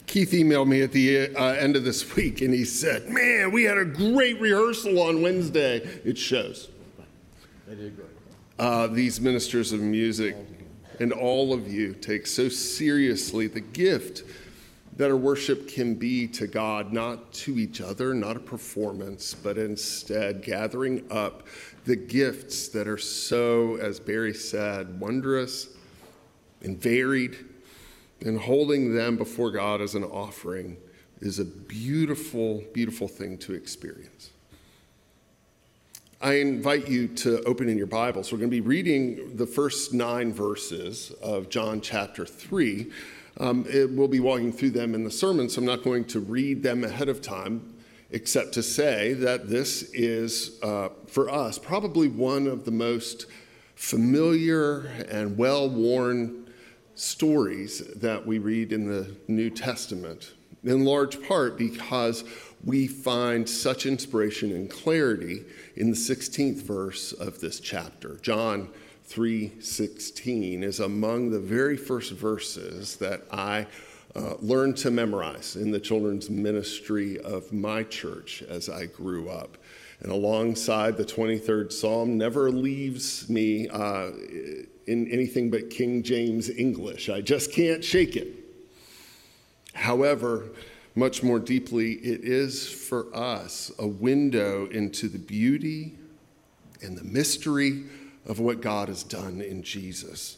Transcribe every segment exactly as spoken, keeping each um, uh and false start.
Keith emailed me at the uh, end of this week, and he said, man, we had a great rehearsal on Wednesday. It shows. They did great. Uh, these ministers of music and all of you take so seriously the gift that our worship can be to God, not to each other, not a performance, but instead gathering up the gifts that are so, as Barry said, wondrous and varied, and holding them before God as an offering is a beautiful, beautiful thing to experience. I invite you to open in your Bibles. We're going to be reading the first nine verses of John chapter three. Um, it, we'll be walking through them in the sermon, so I'm not going to read them ahead of time, except to say that this is, uh, for us, probably one of the most familiar and well-worn stories that we read in the New Testament, in large part because we find such inspiration and clarity in the sixteenth verse of this chapter. John three sixteen is among the very first verses that I uh, learned to memorize in the children's ministry of my church as I grew up. And alongside the twenty-third Psalm, never leaves me uh, in anything but King James English. I just can't shake it. However, much more deeply, it is for us a window into the beauty and the mystery of what God has done in Jesus.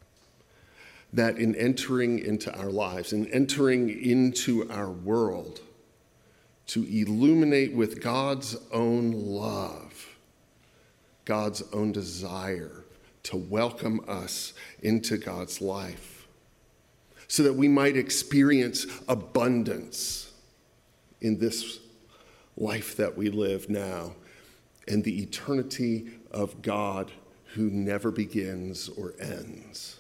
That in entering into our lives, in entering into our world, to illuminate with God's own love, God's own desire to welcome us into God's life, so that we might experience abundance in this life that we live now and the eternity of God who never begins or ends.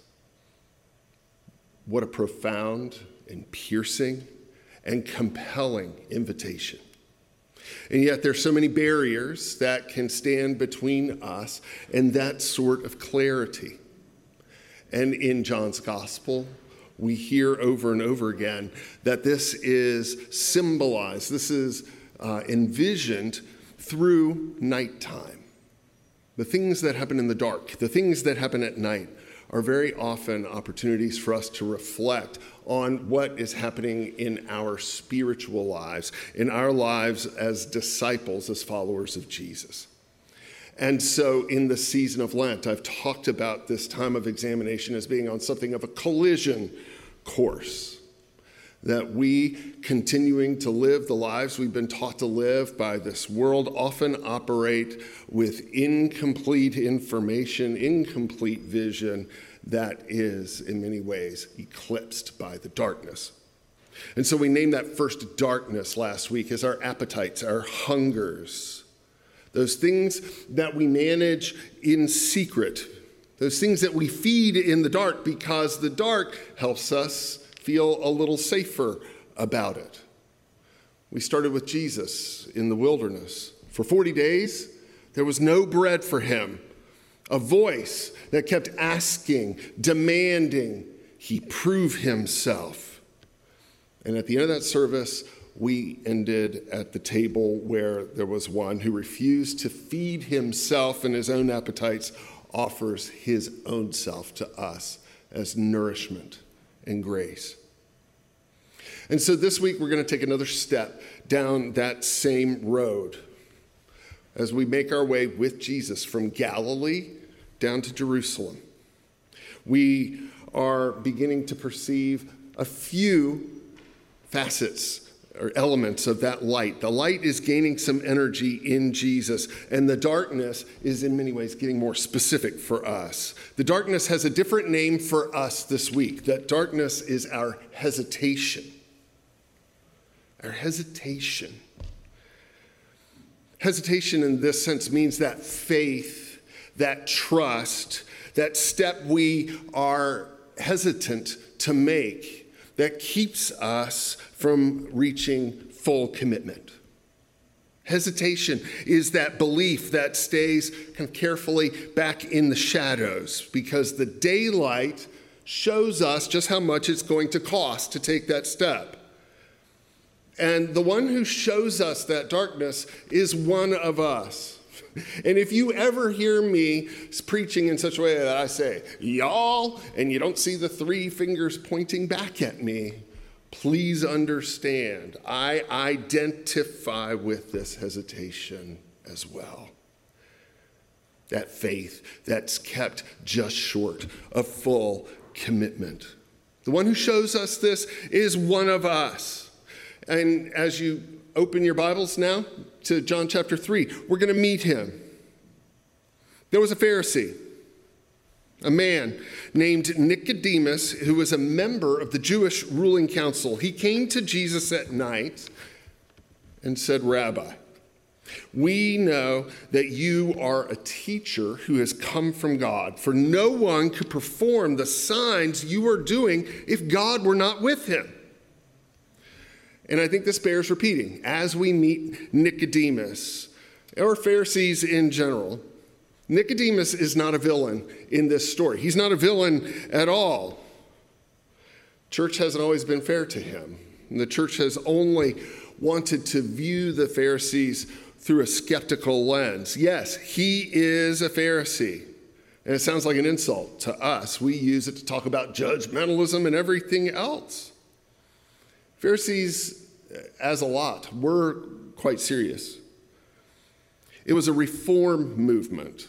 What a profound and piercing and compelling invitation. And yet there's so many barriers that can stand between us and that sort of clarity. And in John's gospel, we hear over and over again that this is symbolized, this is uh, envisioned through nighttime. The things that happen in the dark, the things that happen at night, are very often opportunities for us to reflect on what is happening in our spiritual lives, in our lives as disciples, as followers of Jesus. And so in the season of Lent, I've talked about this time of examination as being on something of a collision course. That we, continuing to live the lives we've been taught to live by this world, often operate with incomplete information, incomplete vision that is, in many ways, eclipsed by the darkness. And so we named that first darkness last week as our appetites, our hungers, those things that we manage in secret, those things that we feed in the dark because the dark helps us feel a little safer about it. We started with Jesus in the wilderness. For forty days, there was no bread for him. A voice that kept asking, demanding, he prove himself. And at the end of that service, we ended at the table where there was one who refused to feed himself and his own appetites, offers his own self to us as nourishment and grace. And so this week we're going to take another step down that same road as we make our way with Jesus from Galilee down to Jerusalem. We are beginning to perceive a few facets or elements of that light. The light is gaining some energy in Jesus, and the darkness is in many ways getting more specific for us. The darkness has a different name for us this week. That darkness is our hesitation. Our hesitation. Hesitation in this sense means that faith, that trust, that step we are hesitant to make that keeps us from reaching full commitment. Hesitation is that belief that stays kind of carefully back in the shadows because the daylight shows us just how much it's going to cost to take that step. And the one who shows us that darkness is one of us. And if you ever hear me preaching in such a way that I say, y'all, and you don't see the three fingers pointing back at me, please understand, I identify with this hesitation as well. That faith that's kept just short of full commitment. The one who shows us this is one of us. And as you open your Bibles now to John chapter three, we're going to meet him. There was a Pharisee, a man named Nicodemus, who was a member of the Jewish ruling council. He came to Jesus at night and said, "Rabbi, we know that you are a teacher who has come from God, for no one could perform the signs you are doing if God were not with him." And I think this bears repeating as we meet Nicodemus, or Pharisees in general. Nicodemus is not a villain in this story. He's not a villain at all. Church hasn't always been fair to him. And the church has only wanted to view the Pharisees through a skeptical lens. Yes, he is a Pharisee. And it sounds like an insult to us. We use it to talk about judgmentalism and everything else. Pharisees, as a lot, were quite serious. It was a reform movement.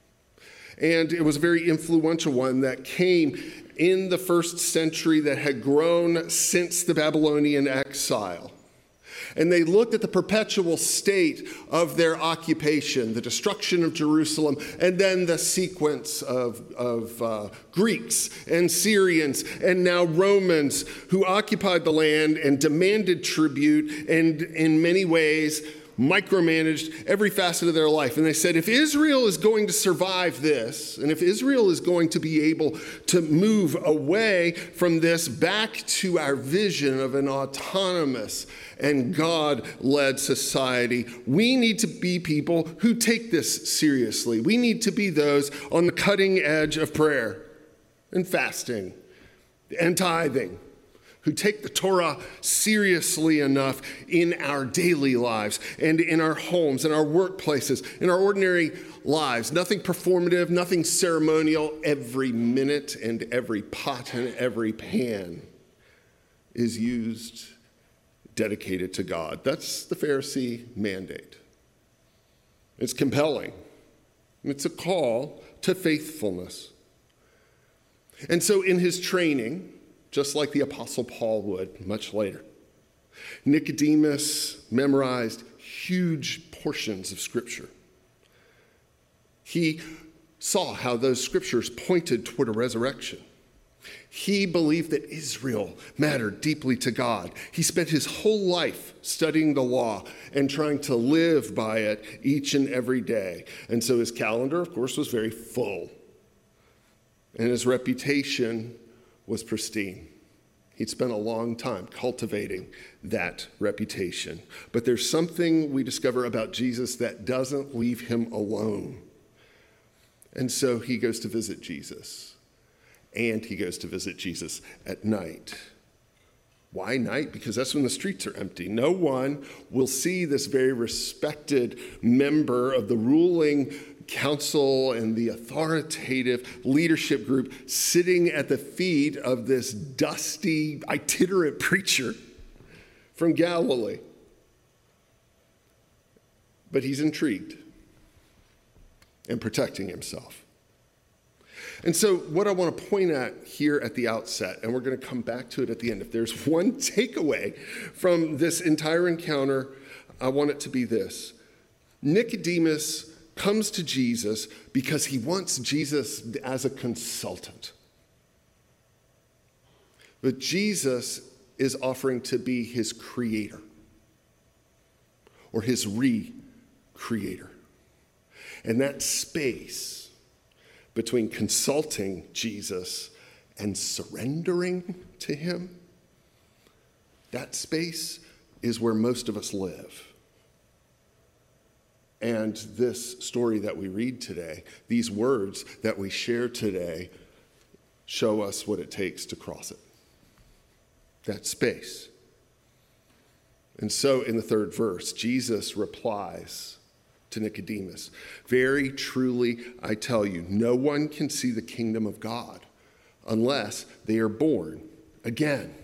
And it was a very influential one that came in the first century that had grown since the Babylonian exile. And they looked at the perpetual state of their occupation, the destruction of Jerusalem, and then the sequence of, of uh, Greeks and Syrians and now Romans who occupied the land and demanded tribute and in many ways micromanaged every facet of their life. And they said, if Israel is going to survive this, and if Israel is going to be able to move away from this back to our vision of an autonomous and God-led society, we need to be people who take this seriously. We need to be those on the cutting edge of prayer and fasting and tithing, who take the Torah seriously enough in our daily lives and in our homes, in our workplaces, in our ordinary lives. Nothing performative, nothing ceremonial. Every minute and every pot and every pan is used, dedicated to God. That's the Pharisee mandate. It's compelling. It's a call to faithfulness. And so in his training, just like the Apostle Paul would much later, Nicodemus memorized huge portions of Scripture. He saw how those Scriptures pointed toward a resurrection. He believed that Israel mattered deeply to God. He spent his whole life studying the law and trying to live by it each and every day. And so his calendar, of course, was very full. And his reputation was pristine. He'd spent a long time cultivating that reputation. But there's something we discover about Jesus that doesn't leave him alone. And so he goes to visit Jesus. And he goes to visit Jesus at night. Why night? Because that's when the streets are empty. No one will see this very respected member of the ruling council and the authoritative leadership group sitting at the feet of this dusty, itinerant preacher from Galilee. But he's intrigued and protecting himself. And so what I want to point at here at the outset, and we're going to come back to it at the end, if there's one takeaway from this entire encounter, I want it to be this. Nicodemus comes to Jesus because he wants Jesus as a consultant. But Jesus is offering to be his creator or his re-creator. And that space between consulting Jesus and surrendering to him, that space is where most of us live. And this story that we read today, these words that we share today, show us what it takes to cross it. That space. And so in the third verse, Jesus replies to Nicodemus, "Very truly, I tell you, no one can see the kingdom of God unless they are born again."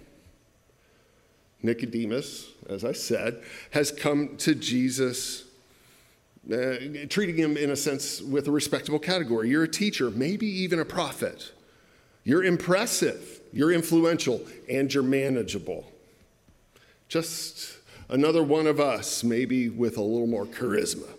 Nicodemus, as I said, has come to Jesus, uh, treating him in a sense with a respectable category. You're a teacher, maybe even a prophet. You're impressive, you're influential, and you're manageable. Just another one of us, maybe with a little more charisma.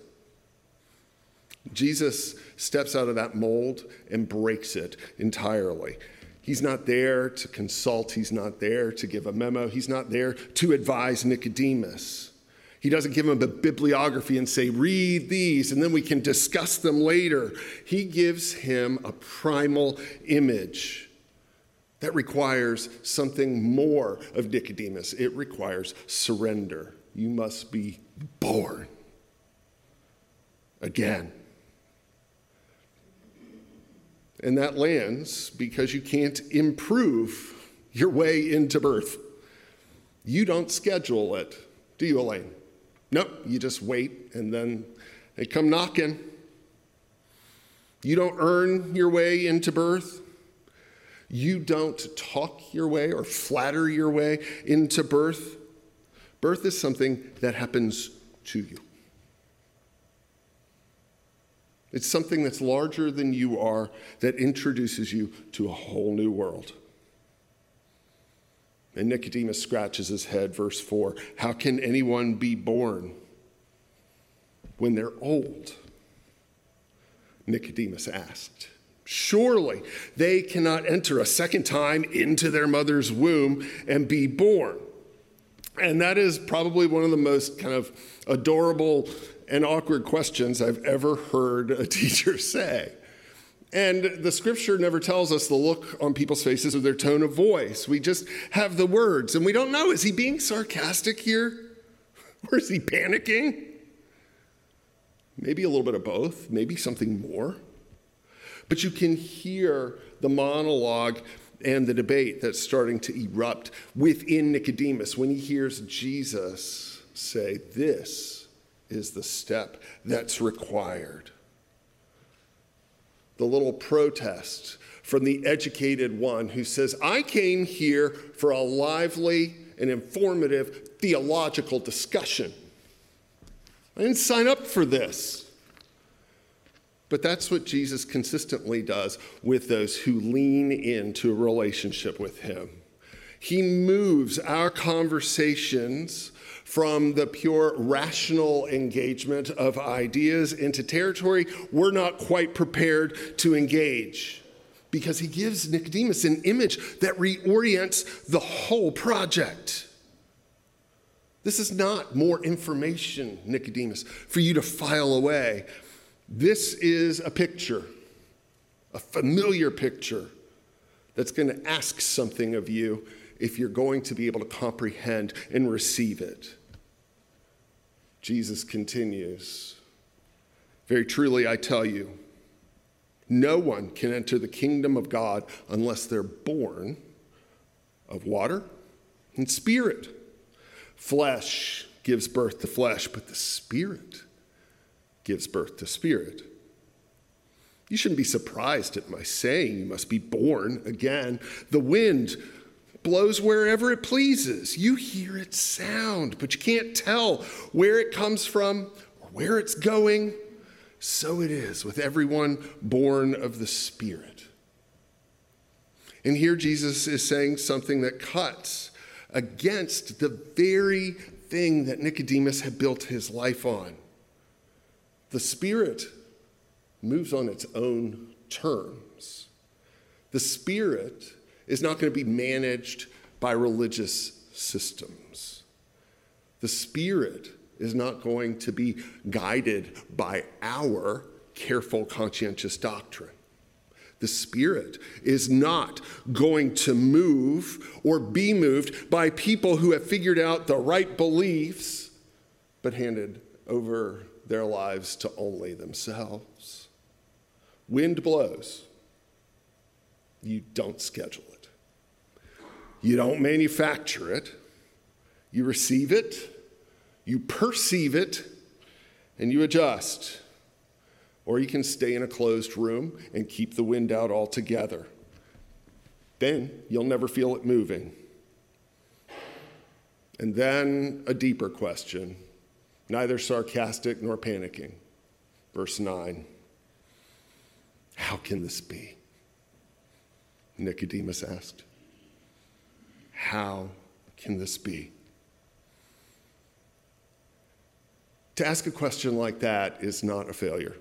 Jesus steps out of that mold and breaks it entirely. He's not there to consult. He's not there to give a memo. He's not there to advise Nicodemus. He doesn't give him a bibliography and say, read these, and then we can discuss them later. He gives him a primal image that requires something more of Nicodemus. It requires surrender. You must be born again. And that lands because you can't improve your way into birth. You don't schedule it, do you, Elaine? Nope, you just wait and then they come knocking. You don't earn your way into birth. You don't talk your way or flatter your way into birth. Birth is something that happens to you. It's something that's larger than you are, that introduces you to a whole new world. And Nicodemus scratches his head, verse four. How can anyone be born when they're old? Nicodemus asked. Surely they cannot enter a second time into their mother's womb and be born. And that is probably one of the most kind of adorable and awkward questions I've ever heard a teacher say. And the scripture never tells us the look on people's faces or their tone of voice. We just have the words, and we don't know, is he being sarcastic here? Or is he panicking? Maybe a little bit of both, maybe something more. But you can hear the monologue and the debate that's starting to erupt within Nicodemus when he hears Jesus say, this is the step that's required. The little protest from the educated one who says, I came here for a lively and informative theological discussion. I didn't sign up for this. But that's what Jesus consistently does with those who lean into a relationship with him. He moves our conversations from the pure rational engagement of ideas into territory we're not quite prepared to engage, because he gives Nicodemus an image that reorients the whole project. This is not more information, Nicodemus, for you to file away. This is a picture, a familiar picture that's going to ask something of you if you're going to be able to comprehend and receive it. Jesus continues, very truly I tell you, no one can enter the kingdom of God unless they're born of water and spirit. Flesh gives birth to flesh, but the Spirit gives birth to spirit. You shouldn't be surprised at my saying you must be born again. The wind blows wherever it pleases. You hear its sound, but you can't tell where it comes from or where it's going. So it is with everyone born of the Spirit. And here Jesus is saying something that cuts against the very thing that Nicodemus had built his life on. The Spirit moves on its own terms. The Spirit is not going to be managed by religious systems. The Spirit is not going to be guided by our careful, conscientious doctrine. The Spirit is not going to move or be moved by people who have figured out the right beliefs, but handed over their lives to only themselves. Wind blows. You don't schedule it. You don't manufacture it. You receive it You perceive it and you adjust. Or you can stay in a closed room and keep the wind out altogether. Then you'll never feel it moving. And then a deeper question, neither sarcastic nor panicking. Verse nine. How can this be? Nicodemus asked. How can this be? To ask a question like that is not a failure.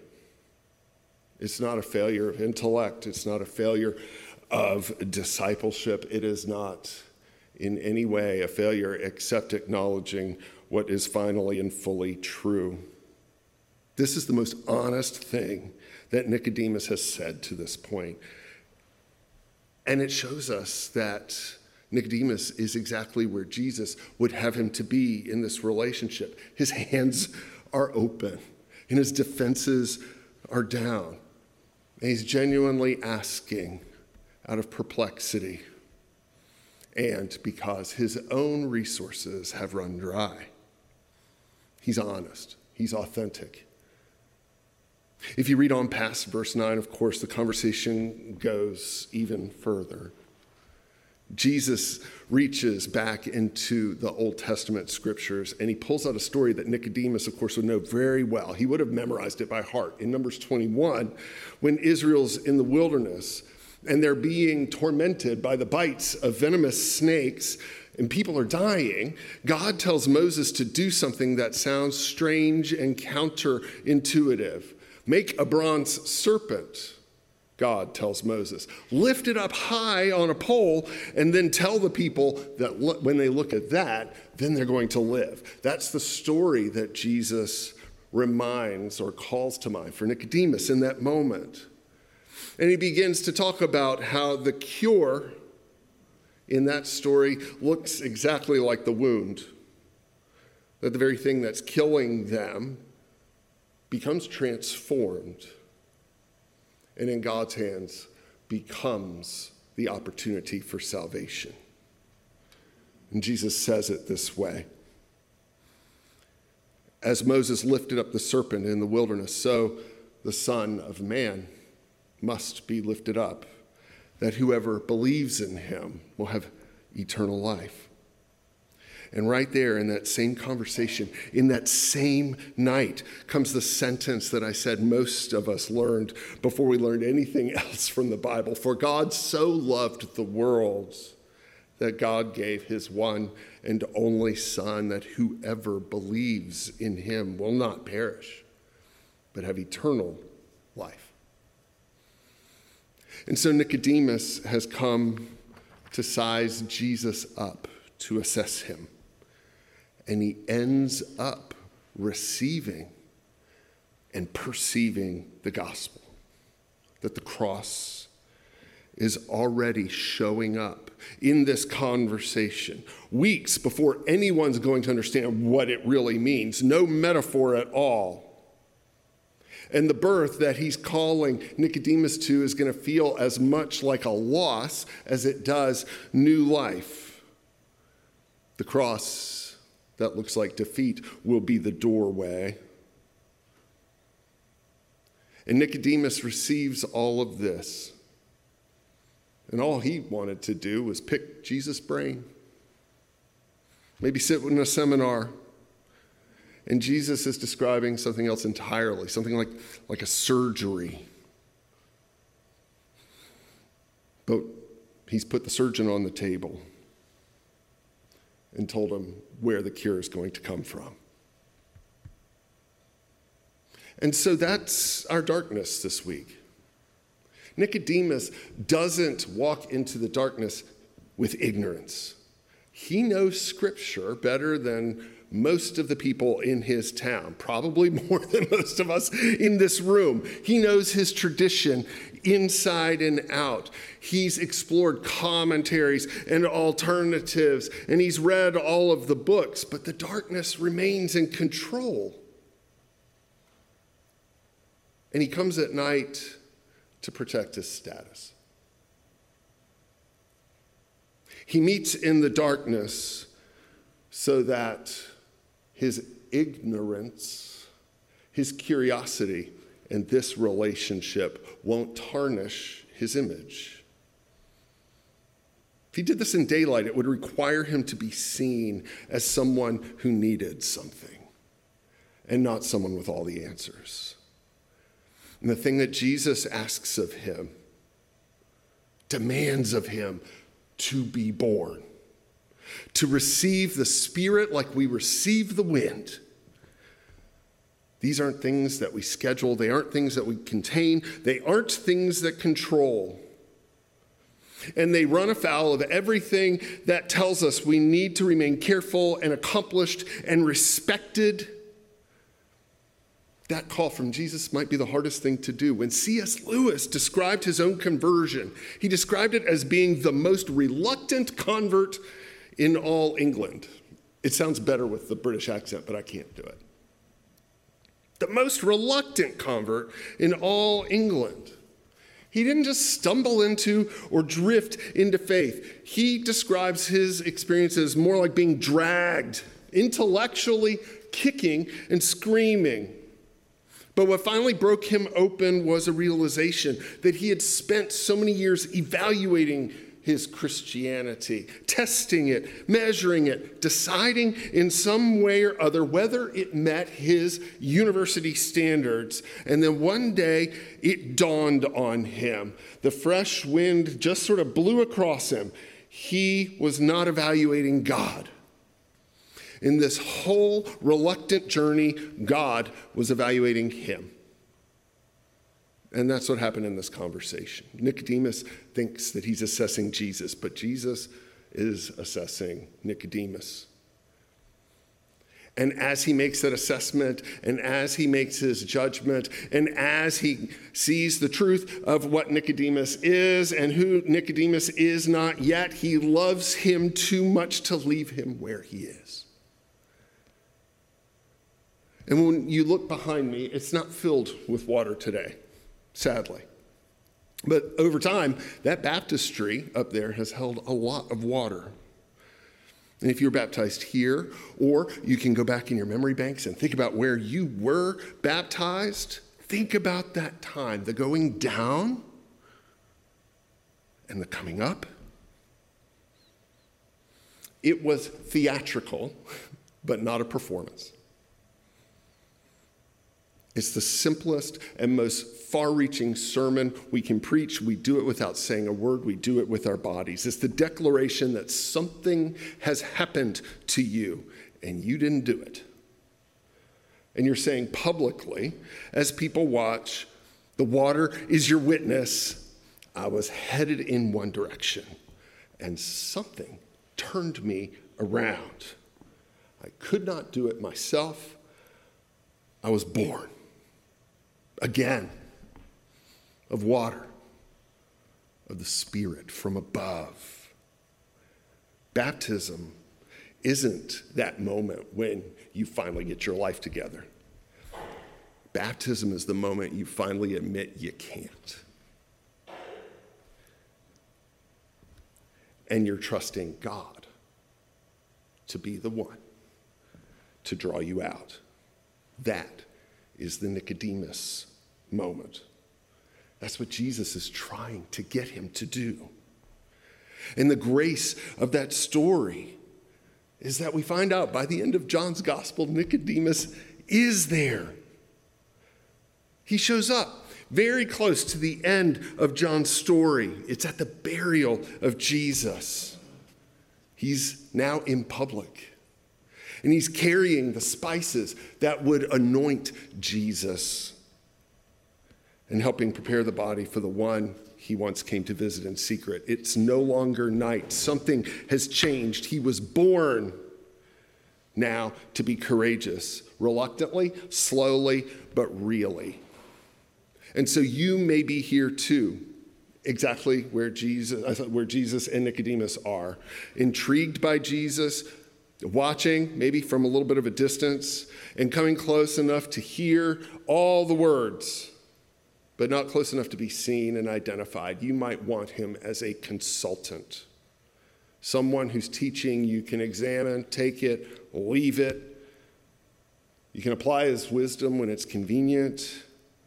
It's not a failure of intellect. It's not a failure of discipleship. It is not in any way a failure except acknowledging what is finally and fully true. This is the most honest thing that Nicodemus has said to this point. And it shows us that Nicodemus is exactly where Jesus would have him to be in this relationship. His hands are open and his defenses are down. And he's genuinely asking out of perplexity and because his own resources have run dry. He's honest. He's authentic. If you read on past verse nine, of course, the conversation goes even further. Jesus reaches back into the Old Testament scriptures and he pulls out a story that Nicodemus, of course, would know very well. He would have memorized it by heart. In Numbers twenty-one, when Israel's in the wilderness and they're being tormented by the bites of venomous snakes and people are dying, God tells Moses to do something that sounds strange and counterintuitive. Make a bronze serpent, God tells Moses. Lift it up high on a pole and then tell the people that look, when they look at that, then they're going to live. That's the story that Jesus reminds or calls to mind for Nicodemus in that moment. And he begins to talk about how the cure in that story looks exactly like the wound. That the very thing that's killing them becomes transformed and in God's hands becomes the opportunity for salvation. And Jesus says it this way. As Moses lifted up the serpent in the wilderness, so the Son of Man must be lifted up, that whoever believes in him will have eternal life. And right there in that same conversation, in that same night, comes the sentence that I said most of us learned before we learned anything else from the Bible. For God so loved the world that God gave his one and only Son, that whoever believes in him will not perish, but have eternal life. And so Nicodemus has come to size Jesus up, to assess him. And he ends up receiving and perceiving the gospel, that the cross is already showing up in this conversation, weeks before anyone's going to understand what it really means, no metaphor at all. And the birth that he's calling Nicodemus to is going to feel as much like a loss as it does new life. The cross that looks like defeat will be the doorway. And Nicodemus receives all of this. And all he wanted to do was pick Jesus' brain. Maybe sit in a seminar. And Jesus is describing something else entirely, something like, like a surgery. But he's put the surgeon on the table and told him where the cure is going to come from. And so that's our darkness this week. Nicodemus doesn't walk into the darkness with ignorance. He knows Scripture better than most of the people in his town, probably more than most of us in this room. He knows his tradition inside and out. He's explored commentaries and alternatives, and he's read all of the books, but the darkness remains in control. And he comes at night to protect his status. He meets in the darkness so that his ignorance, his curiosity, and this relationship won't tarnish his image. If he did this in daylight, it would require him to be seen as someone who needed something and not someone with all the answers. And the thing that Jesus asks of him, demands of him, to be born, to receive the Spirit like we receive the wind. These aren't things that we schedule. They aren't things that we contain. They aren't things that control. And they run afoul of everything that tells us we need to remain careful and accomplished and respected. That call from Jesus might be the hardest thing to do. When C S Lewis described his own conversion, he described it as being the most reluctant convert in all England. It sounds better with the British accent, but I can't do it. The most reluctant convert in all England. He didn't just stumble into or drift into faith. He describes his experiences more like being dragged, intellectually kicking and screaming. But what finally broke him open was a realization that he had spent so many years evaluating his Christianity, testing it, measuring it, deciding in some way or other whether it met his university standards. And then one day it dawned on him. The fresh wind just sort of blew across him. He was not evaluating God. In this whole reluctant journey, God was evaluating him. And that's what happened in this conversation. Nicodemus thinks that he's assessing Jesus, but Jesus is assessing Nicodemus. And as he makes that assessment, and as he makes his judgment, and as he sees the truth of what Nicodemus is and who Nicodemus is not yet, he loves him too much to leave him where he is. And when you look behind me, it's not filled with water today, sadly. But over time, that baptistry up there has held a lot of water. And if you're baptized here, or you can go back in your memory banks and think about where you were baptized, think about that time, the going down and the coming up. It was theatrical, but not a performance. It's the simplest and most far-reaching sermon we can preach. We do it without saying a word. We do it with our bodies. It's the declaration that something has happened to you and you didn't do it. And you're saying publicly, as people watch, the water is your witness. I was headed in one direction and something turned me around. I could not do it myself. I was born again of water, of the Spirit from above. Baptism isn't that moment when you finally get your life together. Baptism is the moment you finally admit you can't. And you're trusting God to be the one to draw you out. That is the Nicodemus moment. That's what Jesus is trying to get him to do. And the grace of that story is that we find out by the end of John's gospel, Nicodemus is there. He shows up very close to the end of John's story. It's at the burial of Jesus. He's now in public. And he's carrying the spices that would anoint Jesus and helping prepare the body for the one he once came to visit in secret. It's no longer night. Something has changed. He was born now to be courageous, reluctantly, slowly, but really. And so you may be here too, exactly where Jesus, where Jesus and Nicodemus are, intrigued by Jesus, watching maybe from a little bit of a distance and coming close enough to hear all the words, but not close enough to be seen and identified. You might want him as a consultant, someone whose teaching you can examine, take it, leave it, You can apply his wisdom when it's convenient.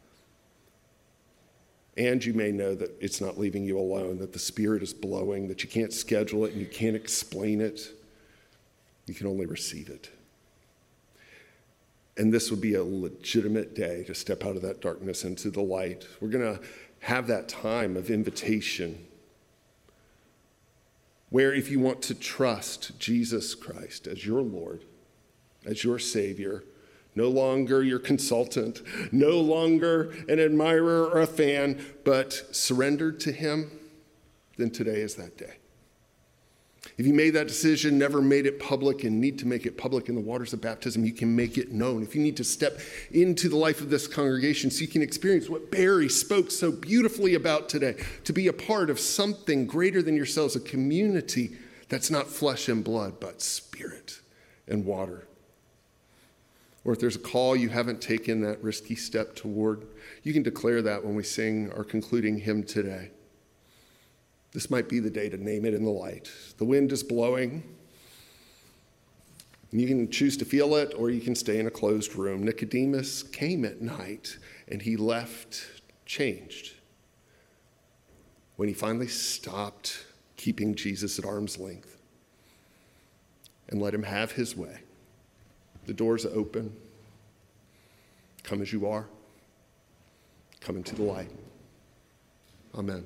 And you may know that it's not leaving you alone, that the Spirit is blowing, that you can't schedule it and you can't explain it. You can only receive it. And this would be a legitimate day to step out of that darkness into the light. We're going to have that time of invitation where if you want to trust Jesus Christ as your Lord, as your Savior, no longer your consultant, no longer an admirer or a fan, but surrendered to him, then today is that day. If you made that decision, never made it public, and need to make it public in the waters of baptism, you can make it known. If you need to step into the life of this congregation so you can experience what Barry spoke so beautifully about today, to be a part of something greater than yourselves, a community that's not flesh and blood, but spirit and water. Or if there's a call you haven't taken that risky step toward, you can declare that when we sing our concluding hymn today. This might be the day to name it in the light. The wind is blowing. You can choose to feel it, or you can stay in a closed room. Nicodemus came at night, and he left changed. When he finally stopped keeping Jesus at arm's length and let him have his way. The doors are open. Come as you are. Come into the light. Amen.